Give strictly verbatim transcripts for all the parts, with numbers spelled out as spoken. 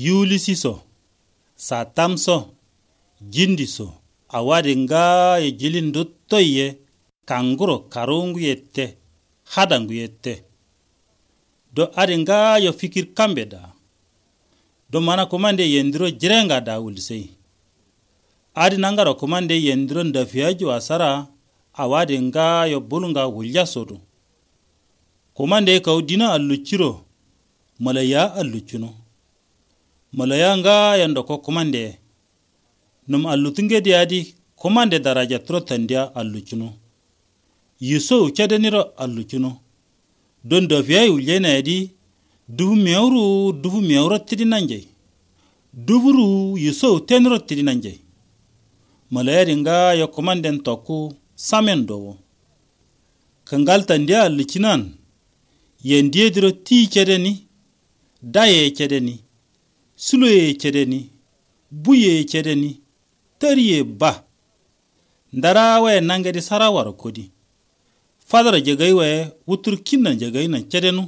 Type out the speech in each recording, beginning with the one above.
Yulisiso, Satamso, Jindiso, awadi nga ye jilindu toye, kanguro karungu yette, hadangu yette. Do adi nga yo fikir kambe da. Do mana komande yendiro jirenga da ulisei. Adi nangaro komande yendiro ndafiaju asara, awadi nga yo bulunga wulya sodu. Komande kaudina alluchiro, malaya alluchuno. Malaya nga yandoko komande. Num allutunge diadi, komande daraja tro tandia alluchuno. Yuso uchadeniro alluchuno. Don dafiyai uljena yadi, dufu meuru, dufu meura tidi nanjay. Dufuru yuso tenro tidi nanjay. Malaya ringa yo komanden toku samen dowo. Kangal tandia alluchinan, yendiye diro ti chedeni, daye chedeni, suluye chedeni, buye chedeni, tariye ba. Ndarawe nangedi sarawaro kodi. Fadara jagaiwe utur kinna jagaina chedenu.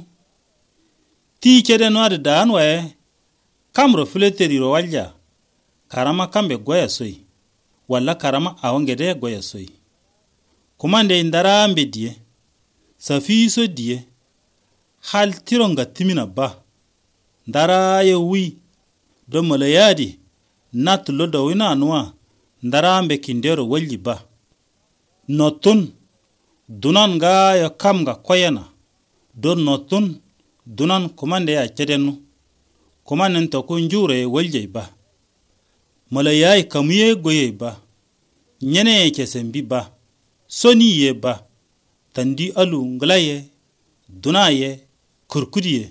Ti chedenu adi daanwe kamro fileteri ro walja. Karama kambe goya soi. Walla karama awangede goya soi. Kumande indara ambe diye. Safiso diye. Hal tironga timina ba. Ndara ye wi. Do malayadi. Nat loda wina anwa. Ndara ambe kindero walji ba. Notun. Dunan ga ya kamga koyana. Don notun. Dunan kumande ya chedenu. Kumanen toku njure walje ba. Malayai kamuye goye ba. Nyene kesembi ba. Soni ye ba. Tandi alu nglaye. Dunaye. Kurkudiye.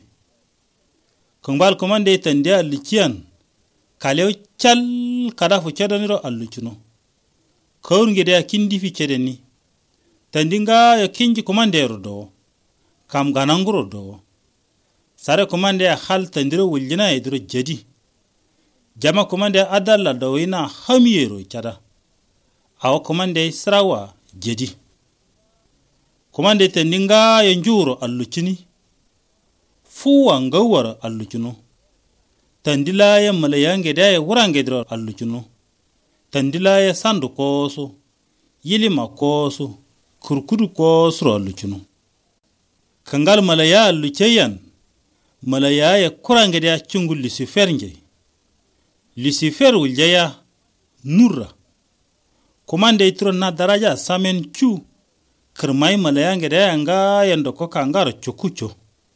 Kumbal kumande tandi alichian. Kaleo chal kadafu chedaniro aluchuno. Kaurngede ya kindi fi chedeni. Tandinga ya kinji komandero do. Kam gananguro do. Sare komande ya hal tandiro wuljina ediro jadi. Jama komande ya adala do ina hamiyero chada. Awa komande srawa jadi. Komande tandinga ya njuro aluchini. Fuwa ngawara aluchuno. Tandila ya malayange daya wurangedro aluchuno. Tandila ya sandu koso. Yilima koso. Kurkudu kosro aluchuno. Kangal malaya aluchayan. Malaya ya kurangede ya chungu Lucifer nje. Lucifer uljaya nurra. Komande itro na daraja samen chu. Kermai malaya ngede ya nga yandoko kangaro chokucho.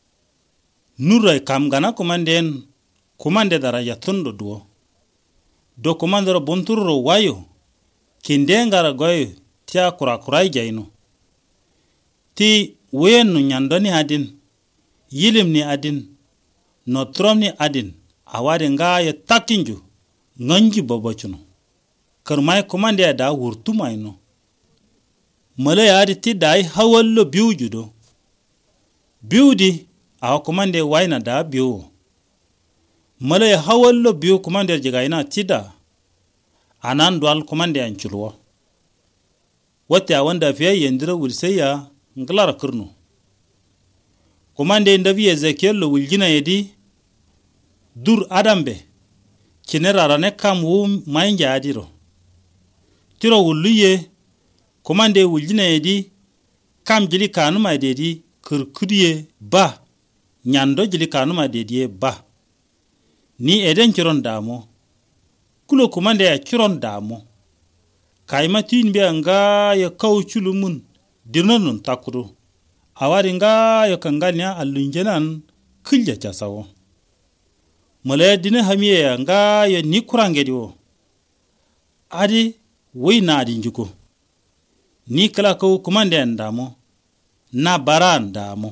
Nurra kamgana komanden. Komande daraja tondo duo. Do komandero bunturo wayo. Kindengara goyo. Tia kura kurai jaino. Ti wenu nyandoni adin. Yilim ni adin. Notrom ni adin. Awade nga ya takinju. Nganji babachuno. Kermai komande ya da wurtuma ino. Mala ya adi ti dai hawallo biu judo. Biu di. Awa komande waina da biu. Mala ya hawallo biu komande jigaina tida. Anan dual komande ya nchulwa. Wate awanda fiye yendira wulseya nglara kurnu. Komande ndavi Ezekiel lo wuljina yedi. Dur adambe. Kinera rane kam wu mainja adiro. Tiro wuluye. Komande wuljina yedi. Kam jili kanuma yedi. Kurkudiye ba. Nyando jili kanuma yedi ba. Ni eden chiron damo. Kulo komande ya chiron damo. Kaima tin biya nga ya kauchulu mun dirnanun takuru. Awari nga ya kanganya alunjenan kilja chasawo. Malaya dine hamiye ya nga ya nikurangedi wo. Adi wei na adi njuko. Ni kala kou kumande ndamo. Na bara ndamo.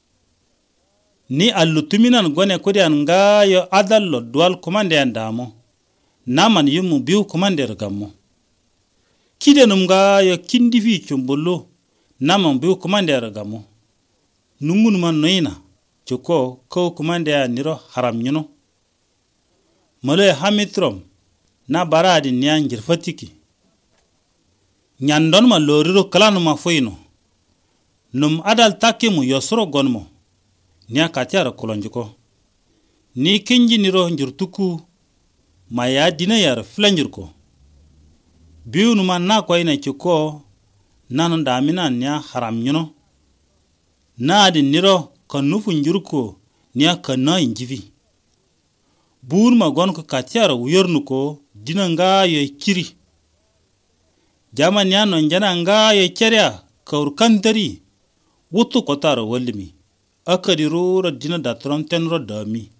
Ni alutuminan gwane kodi nga ya adallo dual kumande ndamo. Naman yumu biu kumande rgamo. Kide numga ya kindifi chumbolo naman biu komande ragamo. Nungun man noina choko ko komande ya niro haram nyuno. Maloy hamitrom na baradi nyanjir fatiki. Nyandon ma loriro kalanu ma foino. Num adal takimu yosro gonmo. Nya katiara kolonjuko. ni kinji niro njurtuku ma ya dina yar flanjurko biu numa na kwa ina chuko nan damina nya haram nyuno na di niro kan nufu njurko nya kana injivi bur ma gon ko katiara uyornuko dina nga ye kiri jama nya non jana nga ye kerya kaur kantari wutu kotaro walimi akadi rura dina datron tenro dami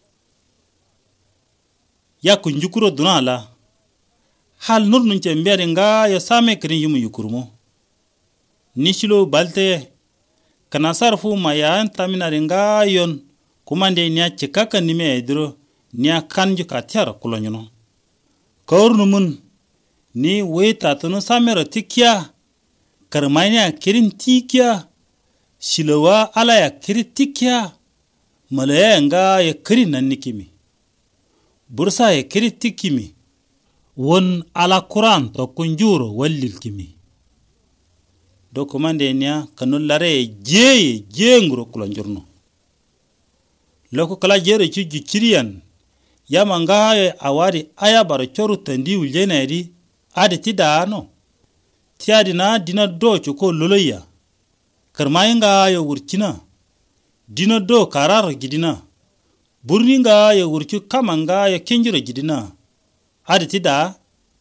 ya kunjukuro dunala hal nur nunche mbere nga ya same kirin yumu yukurmo nishilo balte kana sarfu ma ya tamina ringa yon kumande nya chikaka nime edro nya kanju katiara kulonyono kaurnu mun ni weta tunu samero tikya karmainya kirin tikya shilawa ala ya kiri tikya malaya nga ya kiri nannikimi bursa ya kiri tikimi won ala Quran to kunjuro wallil kimi do komande nya kanul lare je je nguro kulonjurno loko kala jere ci jikiriyan yama nga ya awari aya baro choru tandi uljena edi ade ti daano ti adina dina do ko loloya karmayinga ya wurcina dina do karar gidina burninga ya wurcu kamanga ya kinjira gidina ade ti da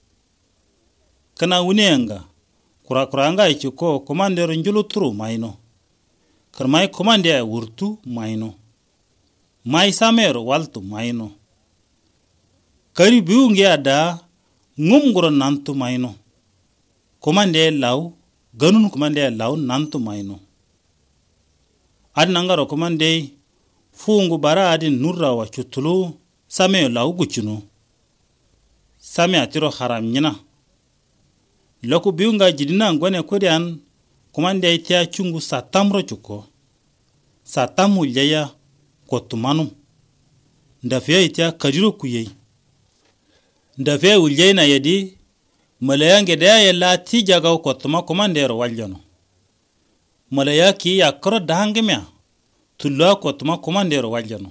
kana wunenga kura kuranga ya ko komandero njulu turu maino karmay komande ya wurtu maino mai samero waltu maino kari biunge ada ngumguro nantu maino komande law ganun komande law nantu maino ad nangaro komande fungu bara adin nurra wa chutulu same law guchunu same atiro haram nyina loko biunga jidina ngone kodian komande itia chungu satamro chuko satamu leya kotumanu ndafia itia kadiro kuyei ndafia uljena yedi malayange da ya lati jaga kotuma komandero waljano malaya ki yakro dahangmya tulla kotuma komandero waljano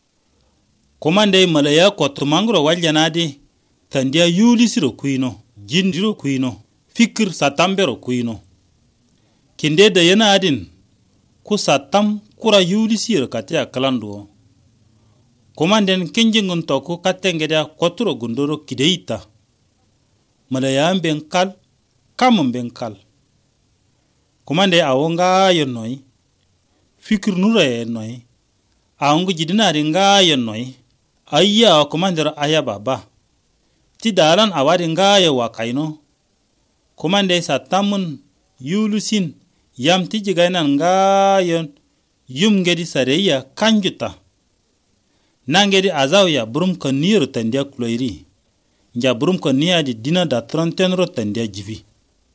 komande malaya kotuma ngro waljanadi tandia yuli siro kuino jindiro kuino fikir satambero kuino kinde da yana adin ku satam kura yuli siro katia kalando komanden kinjingun toku katengeda koturo gundoro kideita malaya benkal kam benkal komande awonga yonnoi fikir nure noi awngu jidina ringa yonnoi ayya komandero aya baba ti dalan awari nga ya wakaino komande satamun yulusin yam ti jigainan nga yon yum ngedi sareya kanjuta nangedi azawya burum kaniro tandia kuloiri nja burum kania di dina da trenten tandia jivi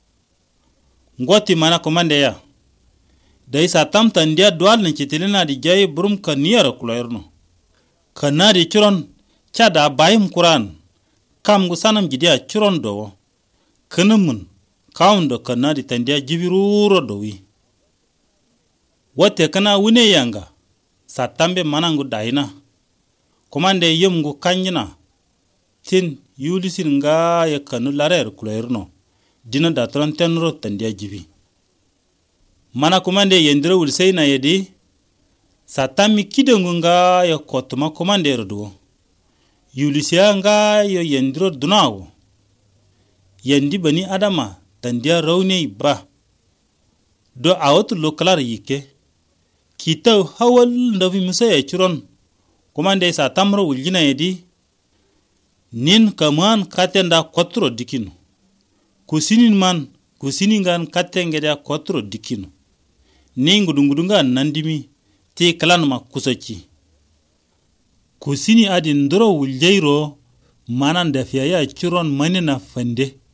ngoti mana komande ya dai satam tandia dual ni chitilina di jay burum kaniro kuloirno kanadi churon chada bayim Quran kam gu sanam jidia churon do kanamun kaundo kanadi tandia jiviruro dowi wote kana wune yanga satambe manangu daina komande yemgu kanjina tin yulisin nga ya kanu larer kulerno dina da trenten tandia jivi mana komande yendira wulseina yedi satami kidengu nga ya kotuma komande rodo yulisia nga ya yendiro dunawo yendi bani adama tandia rawne ba do awot lokalar yike kita hawal ndavi musa ya churon komande satamro wuljina yedi nin kaman katenda kotro dikino kusinin man kusiningan katengeda kotro dikino ningudungudunga nandimi ti kalanma kusachi kusini adi ndoro wuljeiro manan dafiya ya churon manina fande